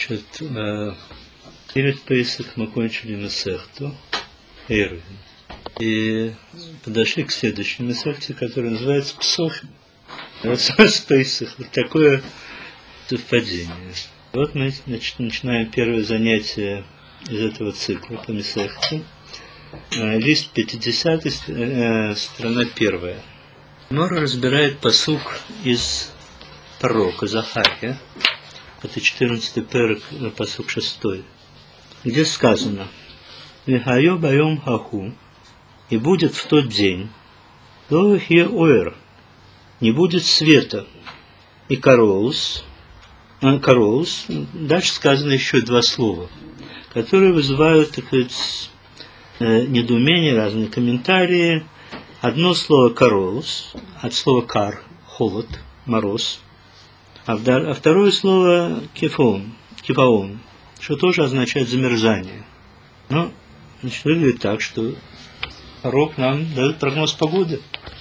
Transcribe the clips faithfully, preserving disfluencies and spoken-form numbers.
Значит, перед Пейсах мы кончили Месехту Эрувин и подошли к следующей Месехте, которая называется Псохим. С Пейсах. Вот такое совпадение. Вот мы, значит, начинаем первое занятие из этого цикла по Месехте. Лист пятидесятый, страна первая. Мора разбирает пасук из пророка Захария. Это четырнадцатый перек, пасук шестой, где сказано: «Вихайо байом хаху, и будет в тот день, лоихе оэр, не будет света, и короус». А, короус, дальше сказано еще два слова, которые вызывают, так сказать, недоумение, разные комментарии. Одно слово короус, от слова кар, холод, мороз. А второе слово кефон, кефаон, что тоже означает замерзание. Но, значит, выглядит так, что пророк нам дает прогноз погоды.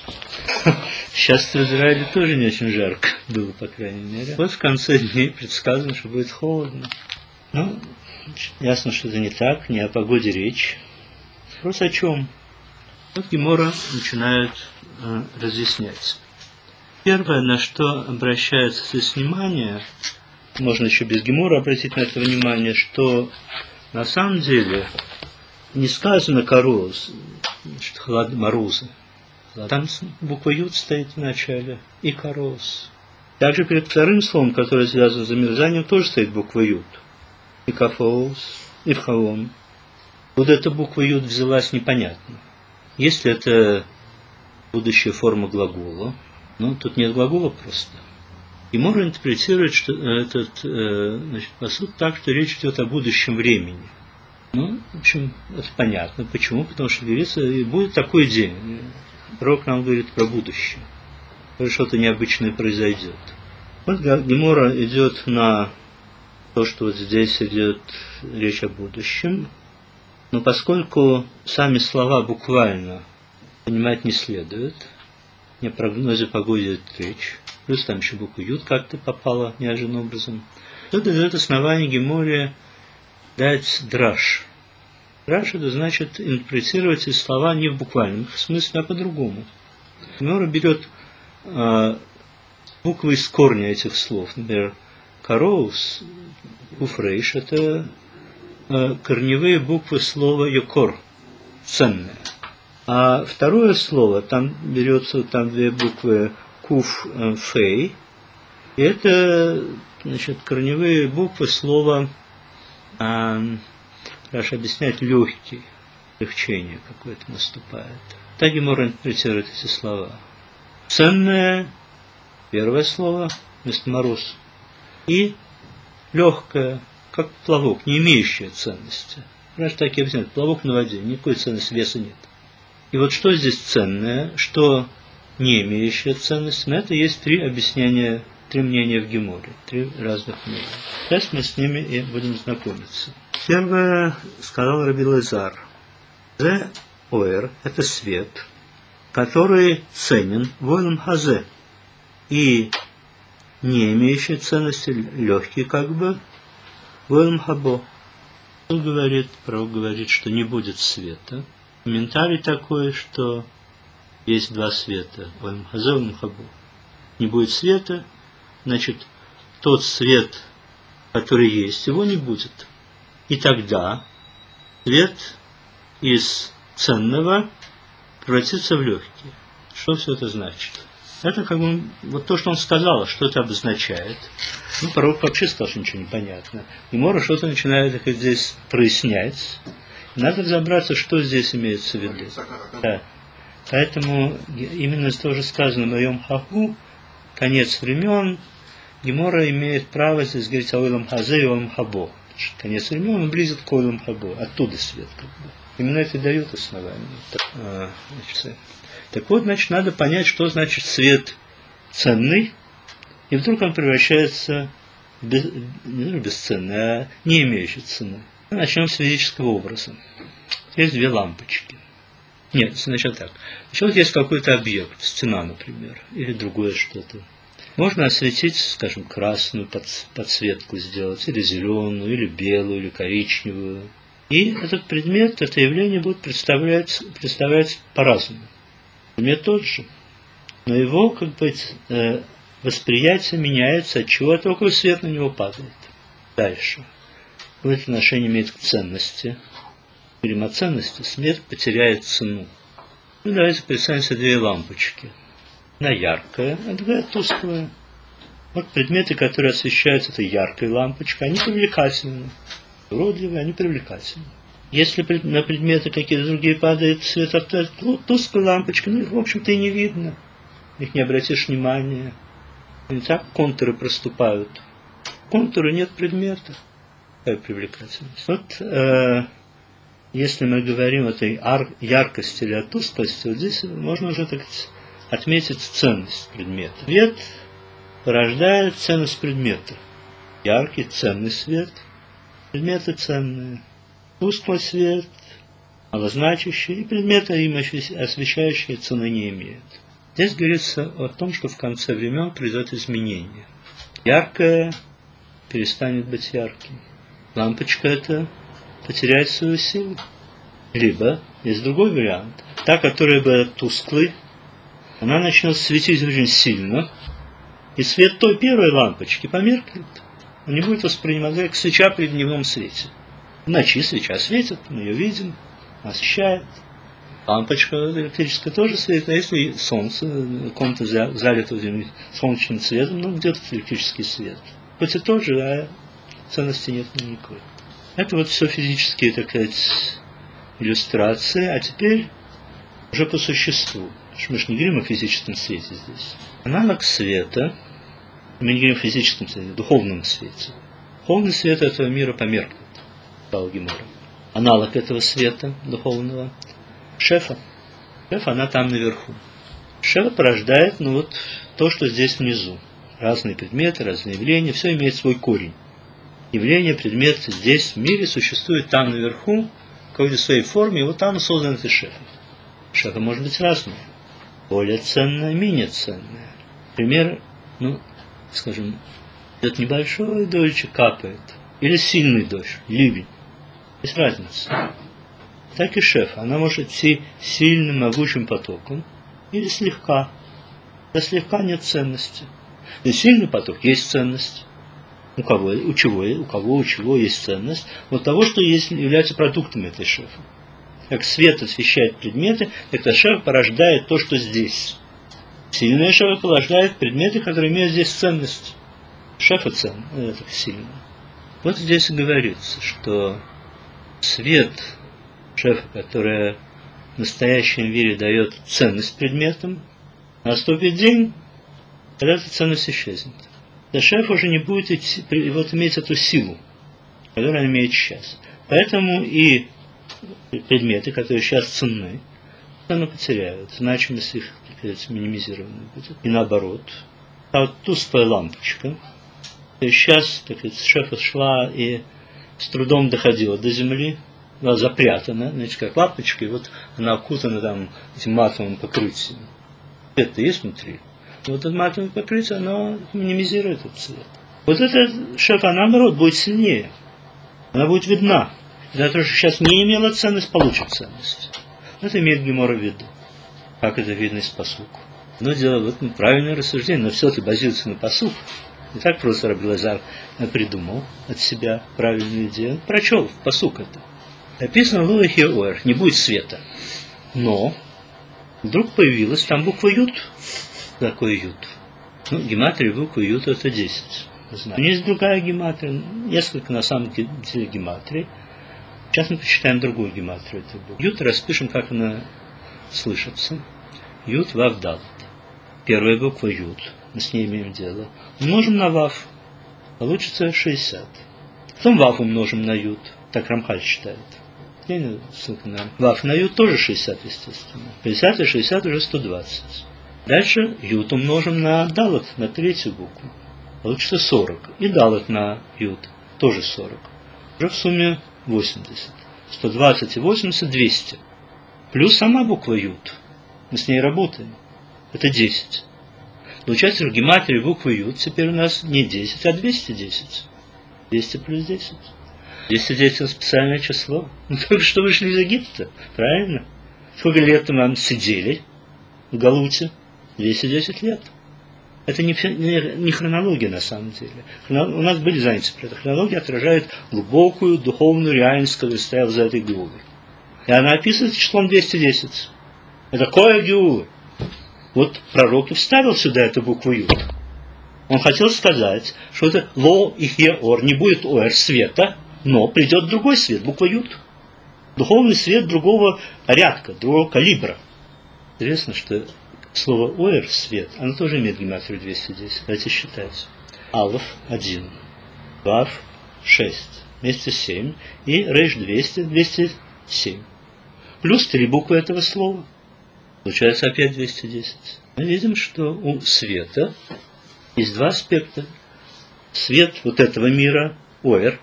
Сейчас в Израиле тоже не очень жарко было, по крайней мере. Вот в конце дней предсказано, что будет холодно. Ну, ясно, что это не так, не о погоде речь. Вопрос о чем? Вот Гемора начинает э, разъяснять. Первое, на что обращается здесь внимание, можно еще без Гемора обратить на это внимание, что на самом деле не сказано «короз», значит, холод, морозы. Там буква «ют» стоит в начале, и «короз». Также перед вторым словом, которое связано с замерзанием, тоже стоит буква «ют». И «кафоус», и «вхаон». Вот эта буква «ют» взялась непонятно. Если это будущая форма глагола, ну, тут нет глагола просто. И можно интерпретировать что этот э, значит, пасук так, что речь идет о будущем времени. Ну, в общем, это понятно. Почему? Потому что говорится, и будет такой день. Пророк нам говорит про будущее. Что-то необычное произойдет. Вот Гемора идет на то, что вот здесь идет речь о будущем. Но поскольку сами слова буквально понимать не следует, не о прогнозе погоды идет речь, плюс там еще буква «ют» как-то попала неожиданным образом, то дает основание Геморе дать драш. Драш — это значит интерпретировать эти слова не в буквальном смысле, а по-другому. Гемора берет э, буквы из корня этих слов. Например, «короус», «уфрейш» — это э, корневые буквы слова «йокор», «ценное». А второе слово, там берется там две буквы «куф», «фей», и это, значит, корневые буквы слова, э, Раша объясняет, легкий, легчение какое-то наступает. Так Гемора интерпретирует эти слова. Ценное, первое слово, вместо мороз, и легкое, как плавок, не имеющее ценности. Раша так и объясняет, плавок на воде, никакой ценности, веса нет. И вот что здесь ценное, что не имеющее ценности, на это есть три объяснения, три мнения в Геморе, три разных мнения. Сейчас мы с ними и будем знакомиться. Первое, сказал Раби Лазар, «Зе оэр» – это свет, который ценен войлом хазе, и не имеющий ценности, легкий как бы, войлом хабо. Он говорит, пророк говорит, что не будет света. Комментарий такой, что есть два света, войлом хазе, войлом хабо. Не будет света, значит, тот свет, который есть, его не будет. И тогда свет из ценного превратится в легкий. Что все это значит? Это как бы вот то, что он сказал, что это обозначает. Ну, пророк вообще сказал, что ничего не понятно. И Гемора что-то начинает так, здесь прояснять. Надо разобраться, что здесь имеется в виду. Да. Поэтому именно из того же сказано «Моем хаху», конец времен, Гемора имеет право здесь говорить о «Ойлам хазе» и «Ойлам хабо». Конец времен, он близит к Ойлам хабо, оттуда свет. Как бы. Именно это и дает основание. Так, значит, так вот, значит, надо понять, что значит свет ценный, и вдруг он превращается в без, не бесценный, а не имеющий цены. Начнем с физического образа. Есть две лампочки. Нет, сначала так. Сначала есть какой-то объект, стена, например, или другое что-то. Можно осветить, скажем, красную подсветку сделать, или зеленую, или белую, или коричневую. И этот предмет, это явление будет представлять, представлять по-разному. Предмет тот же, но его, как бы, э, восприятие меняется, от чего только свет на него падает. Дальше. Какое отношение имеет к ценности. Говорим о ценности, свет потеряет цену. Ну, давайте представим себе две лампочки. Одна яркая, а другая тусклая. Вот предметы, которые освещаются этой яркой лампочкой, они привлекательны. Уродливые, они привлекательны. Если на предметы какие-то другие падает свет от тусклой лампочки, ну их, в общем-то, и не видно. Их не обратишь внимания. Не так контуры проступают. Контуры нет предмета. Какая привлекательность. Вот э, если мы говорим о этой яркости или о тусклости, вот здесь можно уже так отметить ценность предмета. Свет порождает ценность предмета. Яркий, ценный свет. Предметы ценные. Тусклый свет, малозначащий, и предметы, им освещающие, цены не имеют. Здесь говорится о том, что в конце времен произойдет изменение. Яркое перестанет быть ярким. Лампочка эта потеряет свою силу. Либо есть другой вариант. Та, которая была тусклой, она начнет светить очень сильно, и свет той первой лампочки померкнет. Он не будет восприниматься как свеча при дневном свете. В ночи свеча светит, мы ее видим, освещает. Лампочка электрическая тоже светит, а если солнце, комната залита солнечным светом, ну где тут электрический свет? Хоть и тот же, а ценности нет никакой. Это вот все физические, так сказать, иллюстрации, а теперь уже по существу. Мы же не говорим о физическом свете здесь. Аналог света, мы не говорим о физическом свете, о духовном свете. Духовный свет этого мира померкнет. Аналог этого света духовного Шефа. Шефа, она там наверху. Шефа порождает, ну вот, то, что здесь внизу. Разные предметы, разные явления, все имеет свой корень. Явления, предметы здесь, в мире, существуют там наверху, в какой-то своей форме, и вот там создан этот Шефа. Шефа может быть разная. Более ценная, менее ценная. Например, ну, скажем, идет небольшой дождичек капает, или сильный дождь, ливень. Есть разница. Так и Шефа. Она может идти сильным, могучим потоком или слегка. Да слегка нет ценности. И сильный поток есть ценность. У кого, у чего, у кого, у чего есть ценность. Вот того, что есть, является продуктом этой Шефа. Как свет освещает предметы, это Шефа порождает то, что здесь. Сильная Шефа порождает предметы, которые имеют здесь ценность. Шефа цен, это сильно. Вот здесь и говорится, что свет Шефа, которая в настоящем мире дает ценность предметам, наступит день, когда эта ценность исчезнет. Да Шеф уже не будет идти, вот иметь эту силу, которую он имеет сейчас. Поэтому и предметы, которые сейчас ценны, они потеряют, значимость их, так сказать, минимизирована будет. И наоборот. А вот тусклая лампочка, сейчас, так сказать, Шефа шла и с трудом доходила до земли, была запрятана, значит, как лампочка, и вот она окутана там этим матовым покрытием. Свет-то есть внутри. И вот это матовое покрытие, оно минимизирует этот цвет. Вот эта Шефа, она, наоборот, будет сильнее. Она будет видна. И за то, что сейчас не имела ценность, получит ценность. Это имеет Гемора в виду. Как это видно из пасука. Но дело вот ну, правильное рассуждение, но все-таки базируется на пасук. Не так просто Рабби Элазар придумал от себя правильную идею. Он прочел в пасук это. Написано «Ло йехе оэр», не будет света. Но вдруг появилась там буква Ют. Такой Ют. Ну, гематрия буквы Ют это десять. Знаем. Есть другая гематрия, несколько на самом деле гематрий. Сейчас мы почитаем другую гематрию этой буквы. Ют распишем, как она слышится. Ют, Вав, Далет. Первая буква Ют. Мы с ней имеем дело. Умножим на Вав. Получится шестьдесят. Потом Вав умножим на Ют. Так Рамхаль считает. Ссылка на Вав на Ют тоже шестьдесят, естественно. пятьдесят и шестьдесят уже сто двадцать. Дальше Ют умножим на Далет, на третью букву. Получится сорок. И Далет на Ют тоже сорок. Уже в сумме восемьдесят. сто двадцать и восемьдесят – двести. Плюс сама буква Ют. Мы с ней работаем. Это десять. Получается, что в гематрии буквы Юд теперь у нас не десять, а двести десять. двести плюс десять. двести десять это специальное число. Ну, только что вышли из Египта, правильно? Сколько лет мы там сидели в Галуте? двести десять лет. Это не, не, не хронология на самом деле. Хронолог, у нас были занятия про это. Хронология отражает глубокую духовную реальность, которая стояла за этой геулой. И она описывается числом двести десять. Это кое геулы. Вот пророк и вставил сюда эту букву Юд. Он хотел сказать, что это ло и хеор, не будет оэр света, но придет другой свет, буква Юд. Духовный свет другого порядка, другого калибра. Интересно, что слово оэр, свет, оно тоже имеет гематрию двести десять. Давайте считать. Алов один, Вав шесть, вместе семь, и Рейш двести, двести семь. Плюс три буквы этого слова. Получается опять двести десять. Мы видим, что у света есть два аспекта. Свет вот этого мира, оэр,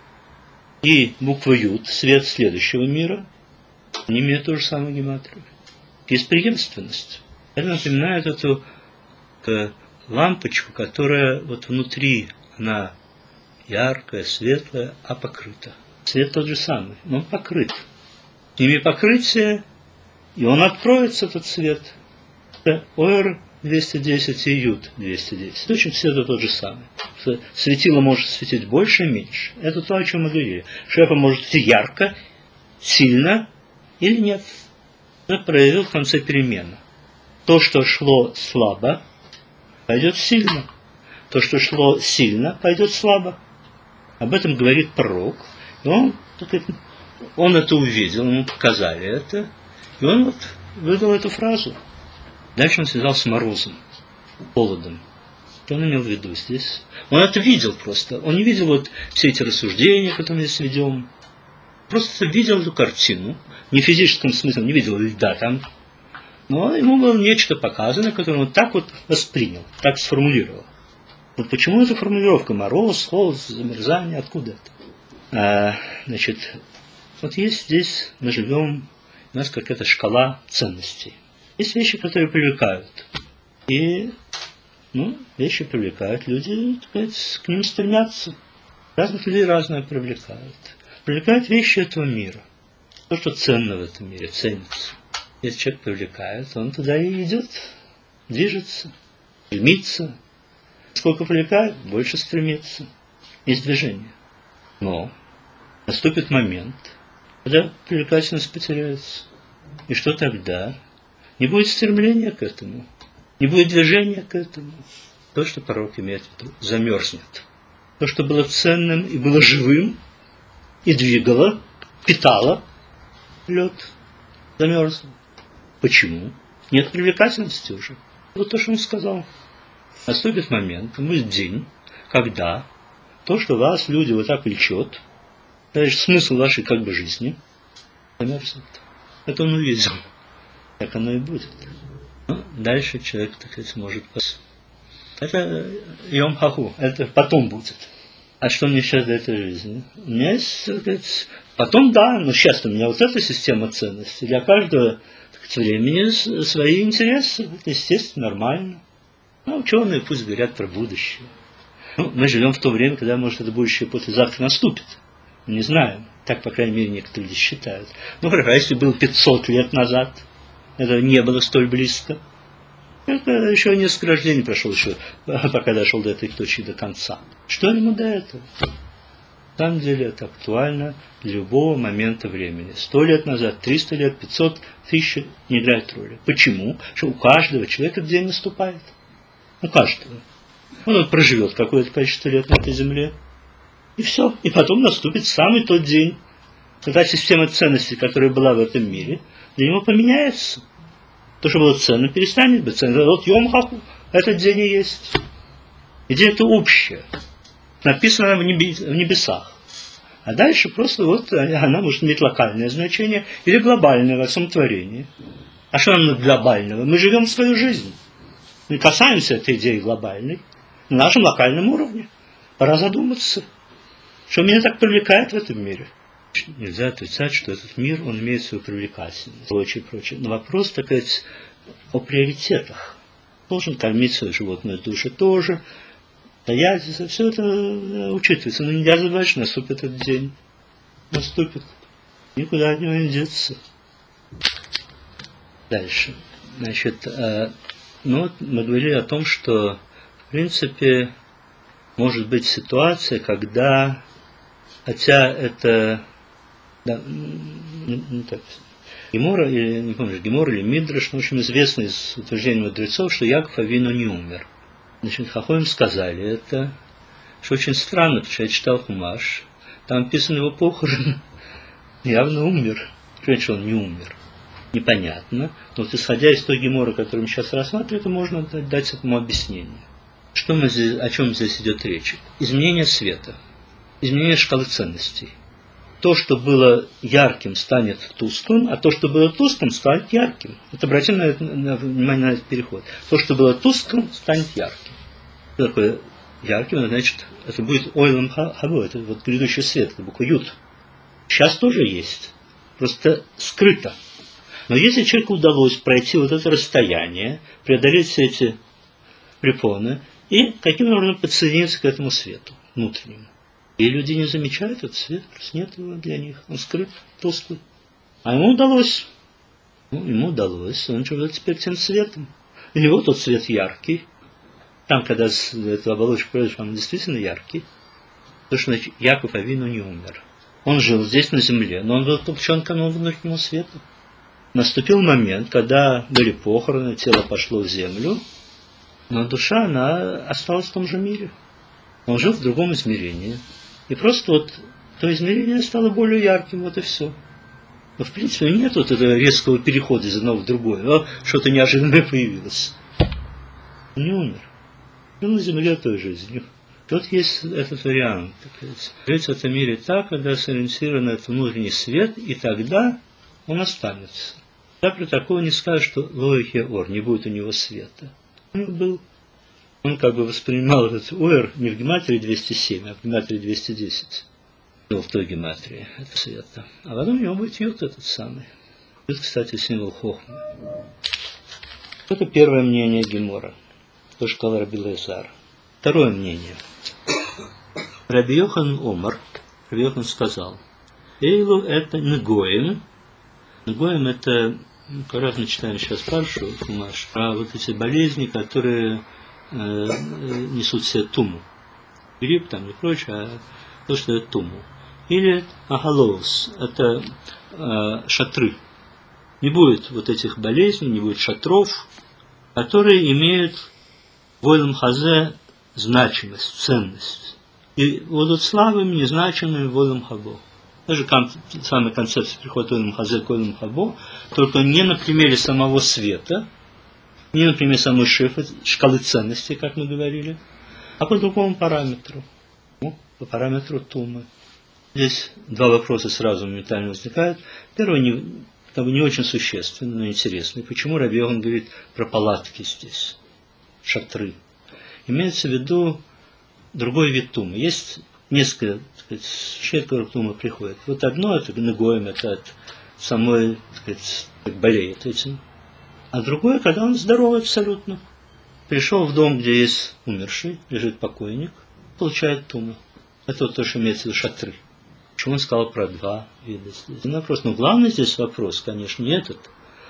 и буква Юд, свет следующего мира, они имеют ту же самую гематрию. Есть преемственность. Это напоминает эту э, лампочку, которая вот внутри, она яркая, светлая, а покрыта. Свет тот же самый, но он покрыт. С ними покрытие, и он откроется, этот свет. Это оэр двести десять и Юд двести десять. Точно свет тот же самый. Светило может светить больше и меньше. Это то, о чем мы говорили. Шефа может светить ярко, сильно или нет. Это проявил в конце перемена. То, что шло слабо, пойдет сильно. То, что шло сильно, пойдет слабо. Об этом говорит пророк. И он, он это увидел, ему показали это. И он вот выдал эту фразу. Дальше он связал с морозом, холодом. Что он имел в виду здесь? Он это видел просто. Он не видел вот все эти рассуждения, которые мы здесь ведем. Просто видел эту картину. Не в физическом смысле, он не видел льда там. Но ему было нечто показано, которое он так вот воспринял, так сформулировал. Вот почему эта формулировка? Мороз, холод, замерзание, откуда это? А, значит, вот есть здесь, мы живем, у нас какая-то шкала ценностей. Есть вещи, которые привлекают. И, ну, вещи привлекают, люди, так сказать, к ним стремятся. Разных людей разное привлекают. Привлекают вещи этого мира. То, что ценно в этом мире, ценится. Если человек привлекает, он туда и идет, движется, стремится. Сколько привлекает, больше стремится. Есть движение. Но наступит момент, когда привлекательность потеряется. И что тогда? Не будет стремления к этому, не будет движения к этому. То, что пророк имеет в виду, замерзнет. То, что было ценным и было живым, и двигало, питало лед, замерзло. Почему? Нет привлекательности уже. Вот то, что он сказал. Наступит момент, будет день, когда то, что вас, люди, вот так влечет, значит, смысл вашей как бы жизни, замерзнет. Это он увидел. Так оно и будет. Но дальше человек, так сказать, может... Это Йом Хаху, это потом будет. А что мне сейчас до этой жизни? У меня есть, так сказать, потом да, но сейчас у меня вот эта система ценностей. Для каждого, так сказать, времени свои интересы. Это естественно, нормально. Ну, ученые пусть говорят про будущее. Ну, мы живем в то время, когда, может, это будущее послезавтра наступит. Мы не знаем. Так, по крайней мере, некоторые люди считают. Ну, хорошо, а если был пятьсот лет назад, это не было столь близко. Это еще несколько рождений прошло, еще, пока дошел до этой точки до конца. Что ему до этого? На самом деле это актуально для любого момента времени. Сто лет назад, триста лет, пятьсот, тысяча не играет роли. Почему? Потому что у каждого человека день наступает. У каждого. Он вот проживет какое-то количество лет на этой земле. И все. И потом наступит самый тот день, когда система ценностей, которая была в этом мире, для него поменяется. То, что было ценно, перестанет быть ценно. Вот Йом Хаху, этот день и есть. Идея это общая. Написано в небесах. А дальше просто вот она может иметь локальное значение или глобальное во всем творении. А что нам глобального? Мы живем свою жизнь. Мы касаемся этой идеи глобальной на нашем локальном уровне. Пора задуматься, что меня так привлекает в этом мире. Нельзя отрицать, что этот мир, он имеет свою привлекательность, прочее, прочее. Но вопрос, так сказать, о приоритетах. должен кормить свою животную душу тоже, стоять, все это учитывается. Но нельзя забывать, что наступит этот день. Наступит. Никуда от него не деться. Дальше. Значит, ну вот мы говорили о том, что в принципе может быть ситуация, когда, хотя это да, не, не так, Гемора, или, не помню, Гемора или Мидраш, в общем, известно из утверждений мудрецов, что Яков Авину не умер. Значит, Хахоим сказали это, что очень странно, потому что я читал Хумаш, там написано его похороны, явно умер. Что он не умер? Непонятно. Но вот исходя из той Геморы, которую мы сейчас рассматриваем, можно дать этому объяснение. Что мы здесь, о чем здесь идет речь? Изменение света, изменение шкалы ценностей. То, что было ярким, станет тусклым, а то, что было тусклым, станет ярким. Вот обратим на это, на, внимание на этот переход. То, что было тусклым, станет ярким. Что такое ярким? Значит, это будет ойлом хабо, это вот грядущий свет, это буква ют. Сейчас тоже есть, просто скрыто. Но если человеку удалось пройти вот это расстояние, преодолеть все эти препоны, и каким образом подсоединиться к этому свету внутреннему. И люди не замечают этот свет, просто нет его для них, он скрыт, тусклый. А ему удалось, ну, ему удалось, он живет теперь тем светом. У него тот свет яркий, там, когда эту оболочку произошла, он действительно яркий, потому что значит, Яков Авину не умер. Он жил здесь, на земле, но он был подключен к внутреннему свету. Наступил момент, когда были похороны, тело пошло в землю, но душа, она осталась в том же мире. Он жил в другом измерении. И просто вот то измерение стало более ярким, вот и все. Но в принципе нет вот этого резкого перехода из одного в другое, а что-то неожиданное появилось. Он не умер. Он на земле той жизнью. Тут есть этот вариант. Жить в этом мире так, когда сориентирован на этот внутренний свет, и тогда он останется. Я при такого не скажу, что лоихе ор, не будет у него света. Он был, он как бы воспринимал этот уэр не в гематрии двести семь, а в гематрии двести десять. Ну, в той гематрии это света. А потом у него будет ют этот самый. Ют, кстати, символ хохмы. Это первое мнение Гемора. То, что сказал Раби Лезар. Второе мнение. Раби Йохан Омар, Раби Йохан сказал, Эйлу это негоим. Негоим это, как раз мы читаем сейчас Паршу, Хумаш, про вот эти болезни, которые э, несут в себе туму. Грипп там и прочее, а то, что это туму. Или агалоус, это э, шатры. Не будет вот этих болезней, не будет шатров, которые имеют в ойлом хазе значимость, ценность. И будут слабыми, незначимыми в ойлом хабо. Даже кон- самая концепция приходит в ойлом хазе к ойлом хабо, только не на примере самого света, не на примере самой шифы, шкалы ценностей, как мы говорили, а по другому параметру. Ну, по параметру тумы. Здесь два вопроса сразу моментально возникают. Первый не, как бы не очень существенный, но интересный. Почему Раби Йохан говорит про палатки здесь, шатры? Имеется в виду другой вид тумы. Есть несколько вещей, которые к туме приходят. Вот одно, это негоем, это от самой, так сказать, болеет этим. А другое, когда он здоровый абсолютно. Пришел в дом, где есть умерший, лежит покойник, получает туму. Это вот то, что имеется в виду шатры. Почему он сказал про два вида здесь? Ну, вопрос, ну, главный здесь вопрос, конечно, не этот.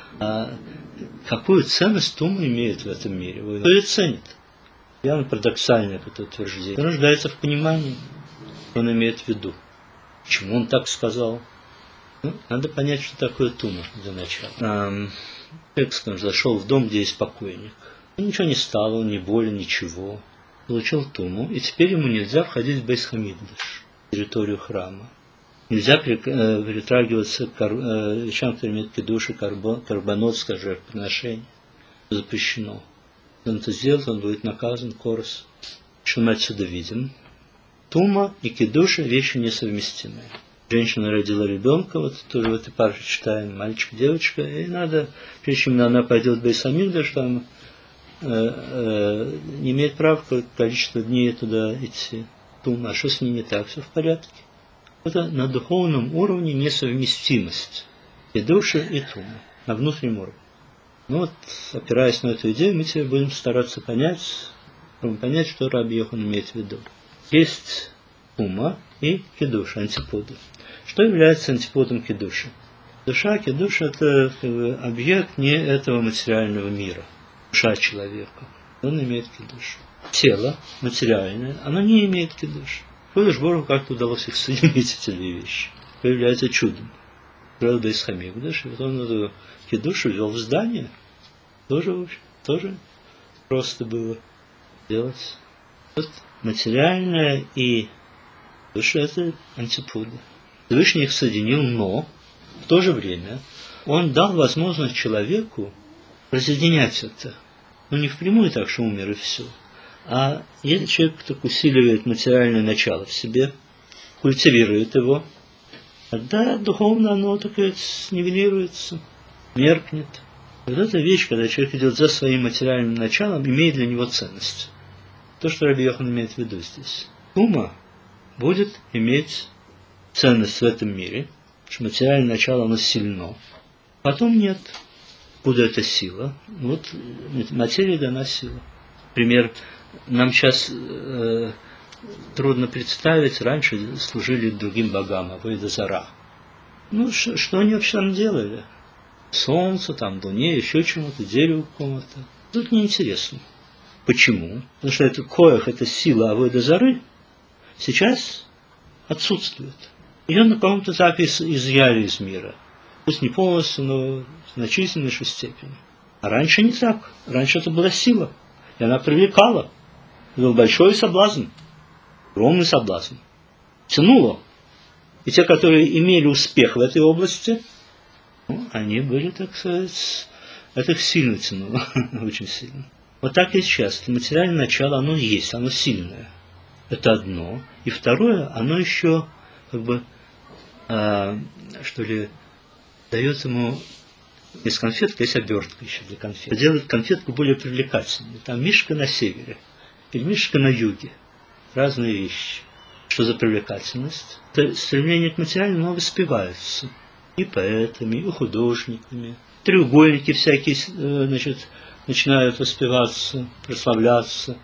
А какую ценность тума имеет в этом мире? Кто ее ценит? Явно парадоксальное это утверждение. Он рождается в понимании, что он имеет в виду. Почему он так сказал? Ну, надо понять, что такое тума для начала. Человек, скажем, зашел в дом, где есть покойник. Ничего не стало, ни боли, ничего. Получил туму, и теперь ему нельзя входить в Бейс Хамикдаш, территорию храма. Нельзя притрагиваться к вещам, которые имеют кидуш, карбонот, скажем, жертвоприношение. Запрещено. Он это сделает, он будет наказан, корос. Что мы отсюда видим? Тума и кидуша вещи несовместимые. Женщина родила ребенка, вот тоже в этой парше читаем, мальчик, девочка, и надо, прежде чем она пойдет в Бейс Хамикдаш, там э, э, не имеет права количество дней туда идти. Тума, а что с ней не так? Все в порядке. Это на духовном уровне несовместимость кидуша и тума, на внутреннем уровне. Ну вот, опираясь на эту идею, мы теперь будем стараться понять, понять, что Раби Йохан имеет в виду. Есть ума и кидуш, антиподы. Что является антиподом кидуша? Душа, кидуш – это как бы, объект не этого материального мира. Душа человека. Он имеет кидуш. Тело материальное, оно не имеет кидуш. Кодыш Бору как-то удалось их соединить, эти две вещи. Это является чудом. Правда, из Хамикдаш, и вот он эту кидушу ввел в здание. Тоже, в общем, тоже просто было делать. Вот материальное и душа – это антиподы. Всевышний их соединил, но в то же время он дал возможность человеку разъединять это. Ну, не впрямую так, что умер и все. А если человек так усиливает материальное начало в себе, культивирует его, тогда духовно оно, так сказать, нивелируется, меркнет. Вот эта вещь, когда человек идет за своим материальным началом, имеет для него ценность. То, что Раби Йохан имеет в виду здесь. Ума будет иметь ценность в этом мире, что материальное начало, оно сильно. Потом нет. Куда эта сила? Вот материя дана сила. Например, нам сейчас э, трудно представить, раньше служили другим богам, Авойда Зара. Ну, ш, что они вообще там делали? Солнце, там, луне, еще чему-то, дереву какому-то. Тут неинтересно. Почему? Потому что это коях, это сила Авойда Зары, сейчас отсутствует. Ее на каком-то этапе изъяли из мира. Пусть не полностью, но в значительной степени. А раньше не так. Раньше это была сила. И она привлекала. Это был большой соблазн. Огромный соблазн. Тянуло. И те, которые имели успех в этой области, ну, они были, так сказать, это их сильно тянуло. Очень сильно. Вот так и сейчас. Материальное начало, оно есть, оно сильное. Это одно. И второе, оно еще, как бы, а, что ли, дает ему из конфетки, есть обертка еще для конфет. Делает конфетку более привлекательной. Там мишка на севере или мишка на юге. Разные вещи. Что за привлекательность? Это стремление к материальному воспевается. И поэтами, и художниками. Треугольники всякие, значит, начинают воспеваться, прославляться.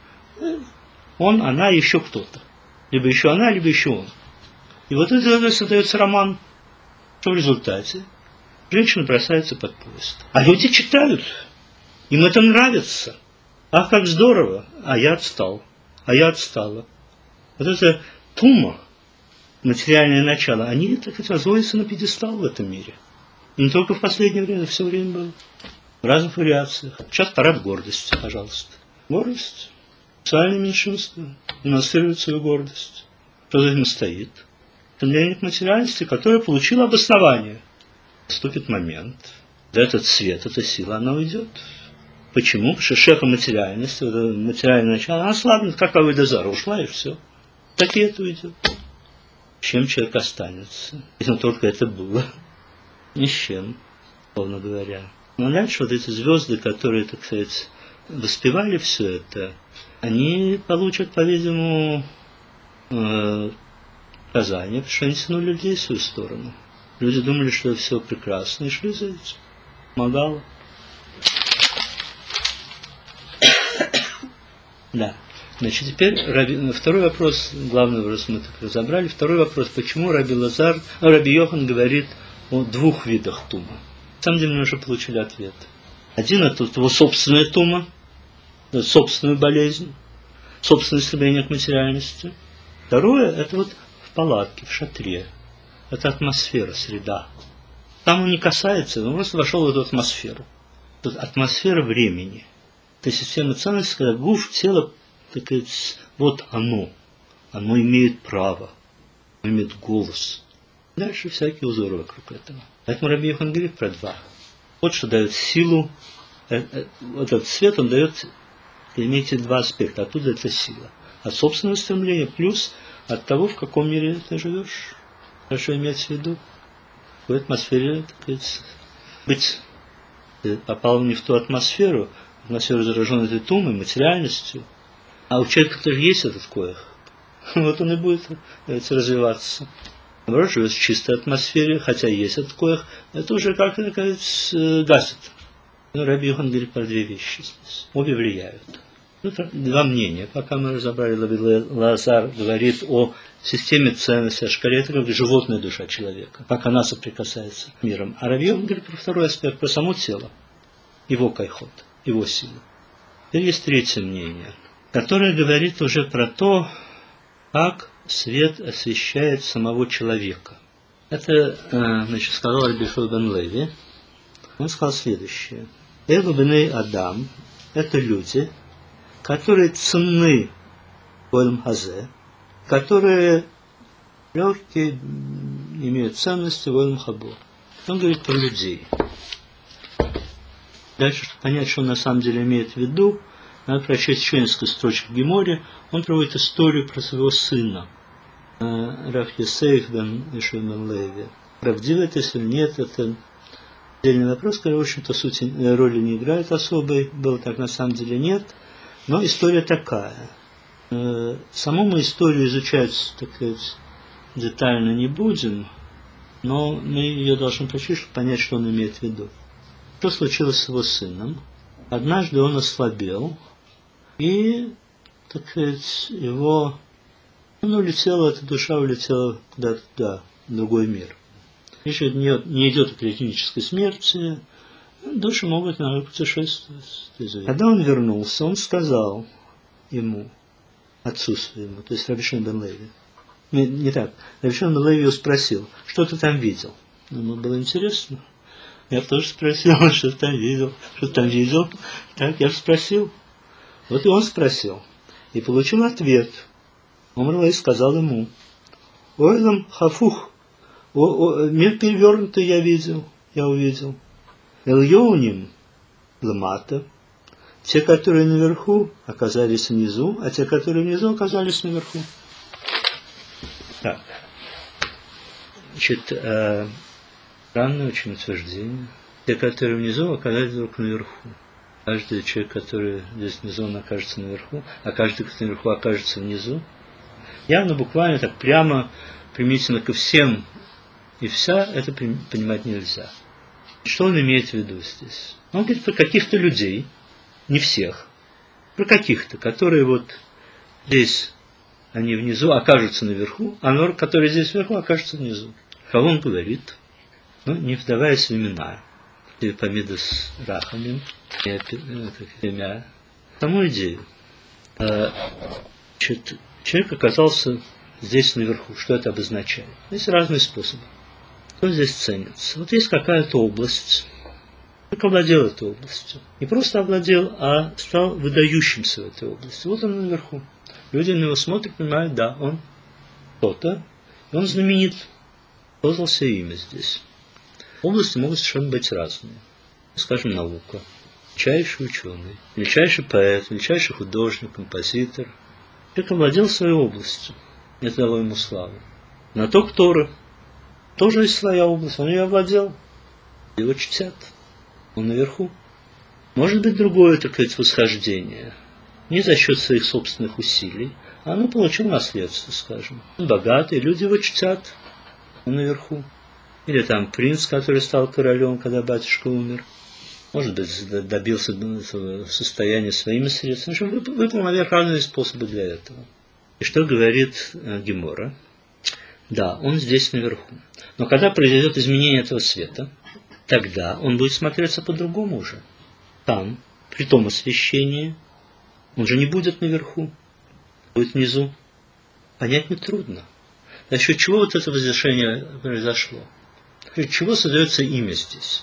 Он, она, еще кто-то. Либо еще она, либо еще он. И вот это создается роман. Что в результате? Женщина бросается под поезд. А люди читают. Им это нравится. Ах, как здорово. А я отстал. А я отстала. Вот это тума, материальное начало, они так сказать, возводятся на пьедестал в этом мире. И не только в последнее время, все время было. В разных вариациях. Сейчас парад гордости, пожалуйста. Гордость. Социальное меньшинство демонстрирует свою гордость. Что за этим стоит? Стремление к материальности, которое получило обоснование. Наступит момент, да, этот свет, эта сила, она уйдет. Почему? Потому что шеха материальности, вот это материальное начало, она слабнет, как Авойда Зара, ушла и все. Так и это уйдет. С чем человек останется? Если только это было. Ни с чем, словно говоря. Но дальше вот эти звезды, которые, так сказать, воспевали все это, они получат, по-видимому, э, наказание, потому что они тянули людей в свою сторону. Люди думали, что все прекрасно, и шли за этим. Помогало. Да. Значит, теперь Раби, второй вопрос, главный вопрос мы так разобрали. Второй вопрос, почему Раби Лазар, Раби Йохан говорит о двух видах тума. На самом деле мы уже получили ответ. Один это его собственная тума, собственную болезнь, собственное стремление к материальности. Второе это вот в палатке, в шатре. Это атмосфера, среда. Там он не касается, он просто вошел в эту атмосферу. Тут атмосфера времени. Это система ценностей, когда гуф, тело, так сказать, вот оно. Оно имеет право. Оно имеет голос. Дальше всякие узоры вокруг этого. Поэтому Раби Йохан говорит про два. Вот что дает силу. Вот этот свет, он дает, имеете два аспекта. Оттуда это сила. От собственного стремления плюс от того, в каком мире ты живешь. Хорошо иметь в виду, в какой атмосфере, так сказать, быть, попал не в ту атмосферу, атмосферу зараженной этой тумой, материальностью, а у человека тоже есть этот коях. Вот он и будет, говорится, развиваться. Наоборот, живет в чистой атмосфере, хотя есть этот коях, это уже как-то, кажется, гасит. Ну, Раби Йохан говорит про две вещи здесь. Обе влияют. Ну, два мнения. Пока мы разобрали, Лазар говорит о системе ценностей, о шкале, это как животная душа человека, как она соприкасается с миром. А Раби Йохан говорит про второй аспект, про само тело, его кайхот, его силу. Теперь есть третье мнение, которое говорит уже про то, как свет освещает самого человека. Это, значит, сказал Раби Йошуа бен Леви. Он сказал следующее. Элу бней Адам – это люди, которые ценны в Олам Хазе, которые легкие, имеют ценности в Олам Хабо. Он говорит про людей. Дальше, чтобы понять, что он на самом деле имеет в виду, надо прочесть еще несколько строчек в Геморе. Он проводит историю про своего сына, Рав Йосеф бен Йошуа бен Леви. Правдиво это, если нет, это отдельный вопрос, который, в общем-то, сути роли не играет особой. Было так, на самом деле нет. Но история такая. Саму мы историю изучать, так сказать, детально не будем, но мы ее должны прочесть, чтобы понять, что он имеет в виду. Что случилось с его сыном? Однажды он ослабел, и, так сказать, его, он улетел, эта душа улетела куда-то туда, в другой мир. Речь не идет о клинической смерти, души могут иногда путешествовать. Когда он вернулся, он сказал ему, отцу своему, то есть Раби Шимон бен Леви, не, не так, Раби Шимон бен Леви его спросил, что ты там видел? Ему было интересно. Я тоже спросил, что ты там видел, что ты там видел. Так, я спросил. Вот и он спросил. И получил ответ. Омар Лей сказал ему, Ойлам хафух, о, о, мир перевернутый я видел, я увидел. Эльоуним ламата, те, которые наверху, оказались внизу, а те, которые внизу, оказались наверху. Так. Значит, э, странное очень утверждение. Те, которые внизу, оказались вдруг наверху. Каждый человек, который здесь внизу, он окажется наверху, а каждый, кто наверху, окажется внизу. Явно, буквально, так прямо, применительно ко всем и вся, это понимать нельзя. Что он имеет в виду здесь? Он говорит про каких-то людей, не всех, про каких-то, которые вот здесь, они внизу, окажутся наверху, а народ, который здесь вверху, окажется внизу. Кого он говорит? Ну, не вдаваясь в имена. Памидас Рахамин, имя. Саму идею. Значит, человек оказался здесь наверху. Что это обозначает? Есть разные способы. Что здесь ценится? Вот есть какая-то область. Человек овладел этой областью. Не просто овладел, а стал выдающимся в этой области. Вот он наверху. Люди на него смотрят, понимают, да, он кто-то. И он знаменит. Создался имя здесь. Области могут совершенно быть разные. Скажем, наука. Величайший ученый, величайший поэт, величайший художник, композитор. Человек овладел своей областью. Это дало ему славу. На то Тора. Тоже есть своя область. Он ее овладел. Его чтят. Он наверху. Может быть, другое, так сказать, восхождение. Не за счет своих собственных усилий. А он получил наследство, скажем. Он богатый, люди его чтят. Он наверху. Или там принц, который стал королем, когда батюшка умер. Может быть, добился состояния своими средствами. В общем, выпал наверх разные способы для этого. И что говорит Гемора? Да, он здесь наверху. Но когда произойдет изменение этого света, тогда он будет смотреться по-другому уже. Там, при том освещении, он же не будет наверху, будет внизу. Понять нетрудно. За счет чего вот это возвышение произошло? За счет чего создается имя здесь?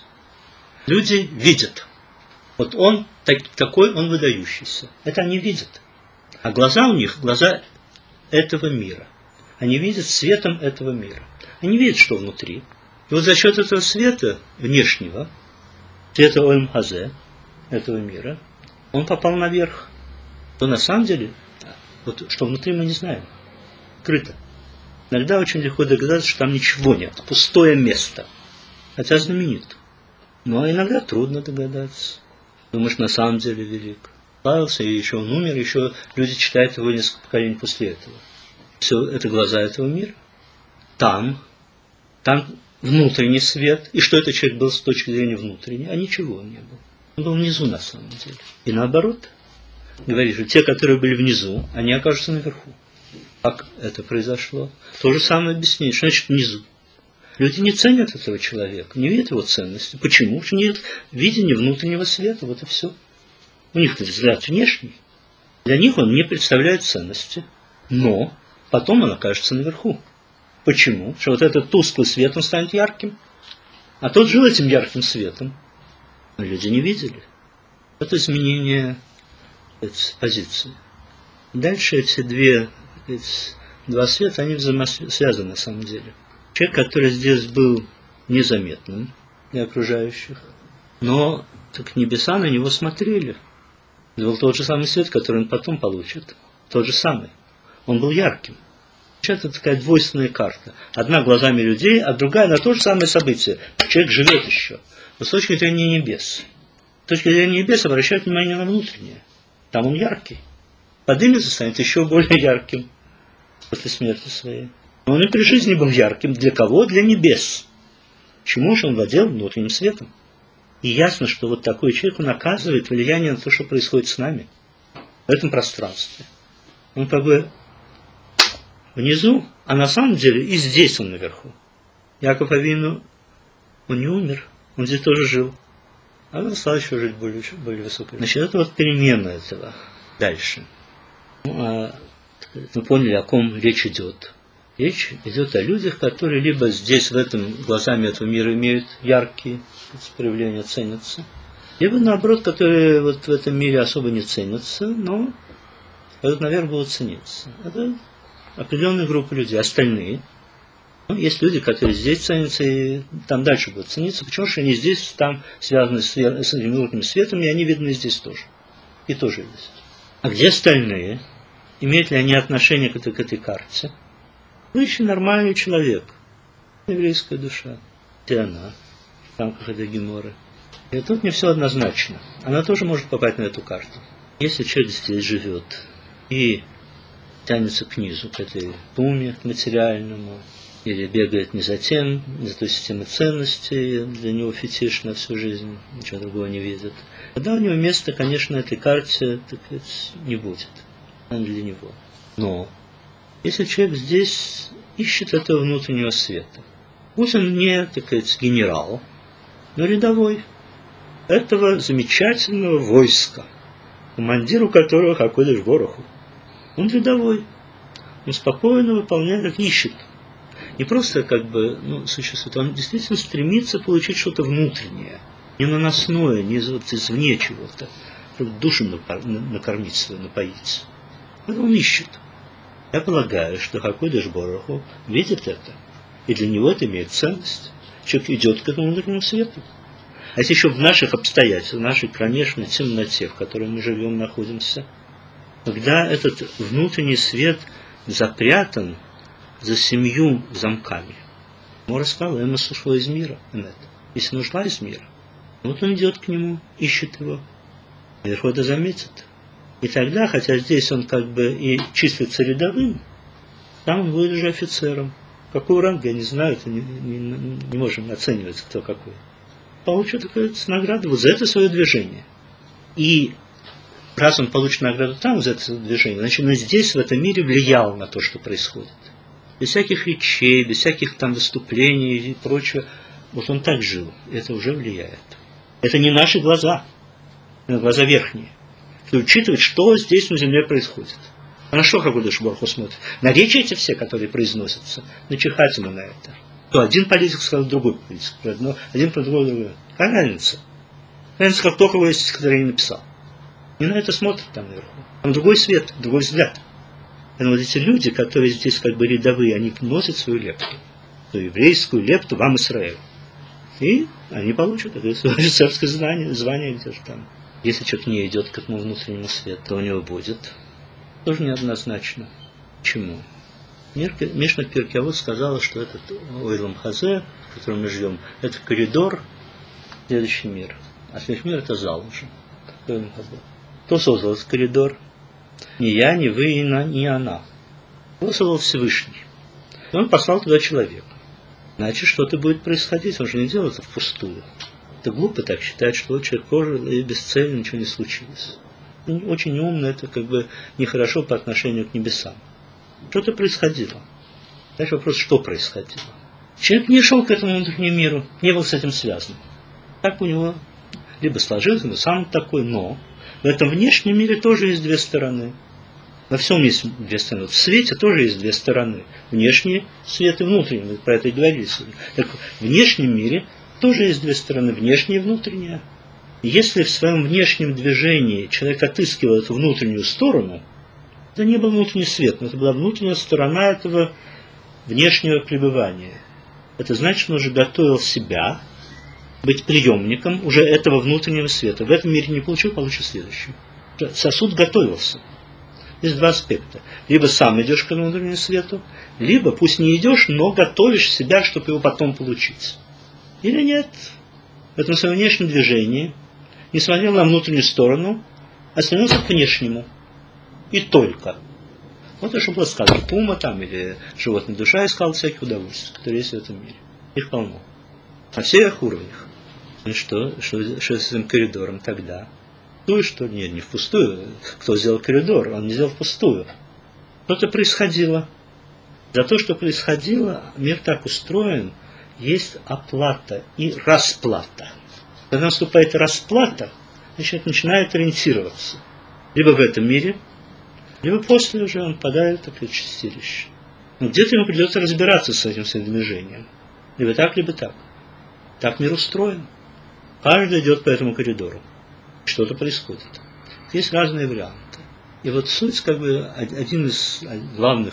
Люди видят. Вот он так, такой, он выдающийся. Это они видят. А глаза у них, глаза этого мира. Они видят светом этого мира. Они видят, что внутри. И вот за счет этого света внешнего, света Олам Хазе, этого мира, он попал наверх. То на самом деле, вот, что внутри мы не знаем. Скрыто. Иногда очень легко догадаться, что там ничего нет. Пустое место. Хотя знаменит. Но иногда трудно догадаться. Думаешь, на самом деле велик. Славился, и еще он умер, еще люди читают его несколько поколений после этого. Все это глаза этого мира. Там, там внутренний свет. И что этот человек был с точки зрения внутренней? А ничего он не был. Он был внизу на самом деле. И наоборот, говорит, что те, которые были внизу, они окажутся наверху. Как это произошло? То же самое объяснение. Что значит внизу? Люди не ценят этого человека, не видят его ценности. Почему? Потому что нет видения внутреннего света, вот и все. У них взгляд внешний. Для них он не представляет ценности. Но потом он окажется наверху. Почему? Потому что вот этот тусклый свет, он станет ярким. А тот жил этим ярким светом. Но люди не видели. Это изменение позиции. Дальше эти две, эти два света, они взаимосвязаны на самом деле. Человек, который здесь был незаметным для окружающих, но так небеса на него смотрели. Это был тот же самый свет, который он потом получит. Тот же самый. Он был ярким. Это такая двойственная карта. Одна глазами людей, а другая на то же самое событие. Человек живет еще. Но с точки зрения небес. С точки зрения небес обращает внимание на внутреннее. Там он яркий. Поднимется, станет еще более ярким после смерти своей. Но он и при жизни был ярким. Для кого? Для небес. Чему же он владел внутренним светом? И ясно, что вот такой человек, он оказывает влияние на то, что происходит с нами. В этом пространстве. Он как бы внизу, а на самом деле и здесь он наверху. Яков Авину, он не умер, он здесь тоже жил. А он стал еще жить более, более высокой. Значит, это вот перемена этого. Дальше. Ну, а мы поняли, о ком речь идет. Речь идет о людях, которые либо здесь, в этом, глазами этого мира имеют яркие проявления, ценятся, либо, наоборот, которые вот в этом мире особо не ценятся, но вот наверх будут цениться. Это определенная группа людей. Остальные, ну, есть люди, которые здесь ценятся и там дальше будут цениться, потому что они здесь, там связаны с, с внутренним светом, и они видны здесь тоже. И тоже есть. А где остальные? Имеют ли они отношение к этой, к этой карте? Обычный нормальный человек, еврейская душа. Где она? В рамках этой геморы. И тут не все однозначно. Она тоже может попасть на эту карту. Если человек здесь живет и тянется к низу, к этой туме, к материальному, или бегает не за тем, не за той системой ценностей, для него фетиш на всю жизнь, ничего другого не видит, тогда у него места, конечно, на этой карте так сказать, не будет. Она для него. Но если человек здесь ищет этого внутреннего света, пусть он не, так сказать, генерал, но рядовой этого замечательного войска, командиру которого Хакодеш Боруху. Он рядовой, он спокойно выполняет, ищет. Не просто как бы ну, существует, он действительно стремится получить что-то внутреннее, не наносное, не вот извне чего-то, чтобы душу накормить свою, напоить. Это он ищет. Я полагаю, что Хакодеш Боруху видит это, и для него это имеет ценность. Человек идет к этому внутреннему свету. А если еще в наших обстоятельствах, в нашей кромешной темноте, в которой мы живем, находимся, когда этот внутренний свет запрятан за семью замками, Мора сказала, Эмма ушла из мира, Эммет. Если она ушла из мира, вот он идет к нему, ищет его, наверху это заметит. И тогда, хотя здесь он как бы и числится рядовым, там он будет уже офицером. Какого ранга, я не знаю, это не, не, не можем оценивать, кто какой. Получит такую награду вот за это свое движение. И раз он получит награду там за это движение, значит, он здесь, в этом мире, влиял на то, что происходит. Без всяких речей, без всяких там выступлений и прочего. Вот он так жил. Это уже влияет. Это не наши глаза. Это глаза верхние. Что учитывать, что здесь на земле происходит. А на что Хакодеш Боруху смотрит? На речи эти все, которые произносятся. Начихать ему на это. То один политик сказал, другой политик. Один про другого, другой. Какая разница? Разница, как только его есть стихотворение написал. Не на это смотрят там наверху. Там другой свет, другой взгляд. И вот эти люди, которые здесь как бы рядовые, они носят свою лепту. Ту еврейскую лепту вам Исраэль. И они получат это офицерское звание, звание где-то там. Если человек не идет к этому внутреннему свету, то у него будет. Тоже неоднозначно. Почему? Мишна Пиркей Авот сказала, что этот Ойлам Хазе, в котором мы живем, это коридор, следующий мир. А следующий мир это зал уже. Кто создал этот коридор? Не я, не вы, и не она. Его создал Всевышний. И он послал туда человека. Значит, что-то будет происходить, он же не делает это впустую. как-то глупо так считать, что вот человек прожил и бесцельно ничего не случилось. Очень неумно, это как бы нехорошо по отношению к небесам. Что-то происходило. Дальше вопрос, что происходило. Человек не шел к этому внутреннему миру, не был с этим связан. Так у него либо сложилось, либо сам такой, но в этом внешнем мире тоже есть две стороны. Во всем есть две стороны. В свете тоже есть две стороны. Внешний свет и внутренний. Мы про это и говорили сегодня. Так в внешнем мире тоже есть две стороны. Внешняя и внутренняя. Если в своем внешнем движении человек отыскивал эту внутреннюю сторону, это не был внутренний свет, но это была внутренняя сторона этого внешнего пребывания. Это значит, что он уже готовил себя быть приемником уже этого внутреннего света. В этом мире не получил, получит следующий. Сосуд готовился. Есть два аспекта. Либо сам идешь к внутреннему свету, либо пусть не идешь, но готовишь себя, чтобы его потом получить. Или нет. В этом своем внешнем движении не смотрел на внутреннюю сторону, а стремился к внешнему. И только. Вот то, что было сказано. Пума там или животная душа искала всяких удовольствий, которые есть в этом мире. Их полно. На всех уровнях. И что? Что, что с этим коридором тогда? Впустую, что ли? Нет, не впустую. Кто сделал коридор? Он не сделал впустую. Что-то происходило. За то, что происходило, мир так устроен, есть оплата и расплата. Когда наступает расплата, значит, начинает ориентироваться. Либо в этом мире, либо после уже он падает в такое чистилище. Но где-то ему придется разбираться с этим своим движением. Либо так, либо так. Так мир устроен. Каждый идет по этому коридору. Что-то происходит. Есть разные варианты. И вот суть, как бы, один из главных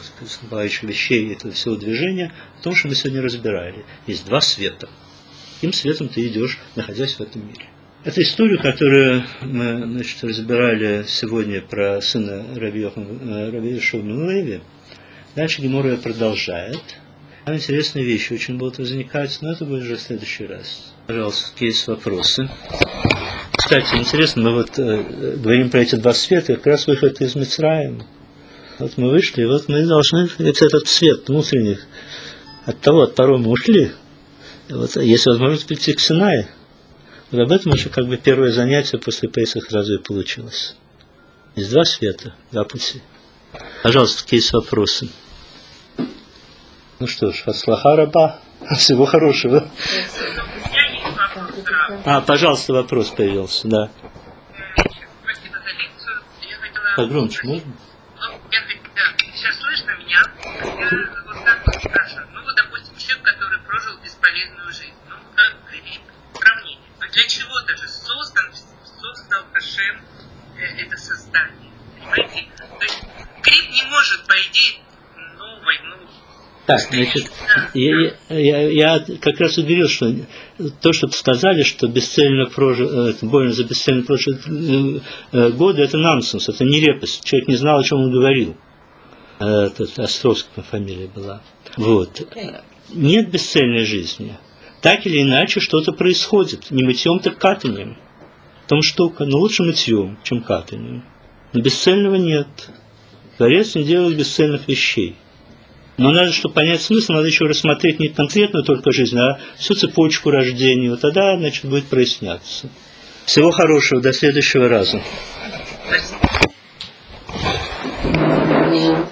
вещей этого всего движения в том, что мы сегодня разбирали. Есть два света. Каким светом ты идешь, находясь в этом мире. Это историю, которую мы, значит, разбирали сегодня про сына Раби Йошуа бен Леви. Дальше Гемора продолжает. Там интересные вещи очень будут возникать, но это будет уже в следующий раз. Пожалуйста, какие есть вопросы? Кстати, интересно, мы вот э, говорим про эти два света, как раз выход из Мицраима. Вот мы вышли, и вот мы должны, ведь этот свет внутренний, от того, от второго мы ушли. И вот есть возможность прийти к Синаю. Вот об этом еще как бы первое занятие после Пейсах сразу и получилось. Есть два света, два пути. Пожалуйста, какие есть вопросы? Ну что ж, Ацлаха раба, всего хорошего. А, пожалуйста, вопрос появился, да. Спасибо за лекцию. Я хотела... Погромче, можно? Ну, я хотела... Сейчас слышно меня? Я вот так вот спрашиваю. Ну, вот, допустим, человек, который прожил бесполезную жизнь. Ну, как сравнение. Но для чего-то же создан, создал Хашем это создание. Понимаете? То есть, гриб не может, по идее, новой, ну... Так, значит, я, я, я как раз уверил, что то, что сказали, что бесцельно прожил, больно за бесцельно прожитые годы, это нонсенс, это нелепость. Человек не знал, о чем он говорил. Тут Островская фамилия была. Вот. Нет бесцельной жизни. Так или иначе что-то происходит. Не мытьем, так катанием. В том штука, но лучше мытьем, чем катанием. Но бесцельного нет. Творец не делает бесцельных вещей. Но надо, чтобы понять смысл, надо еще рассмотреть не конкретную только жизнь, а всю цепочку рождения. Вот тогда, значит, будет проясняться. Всего хорошего, до следующего раза. Спасибо.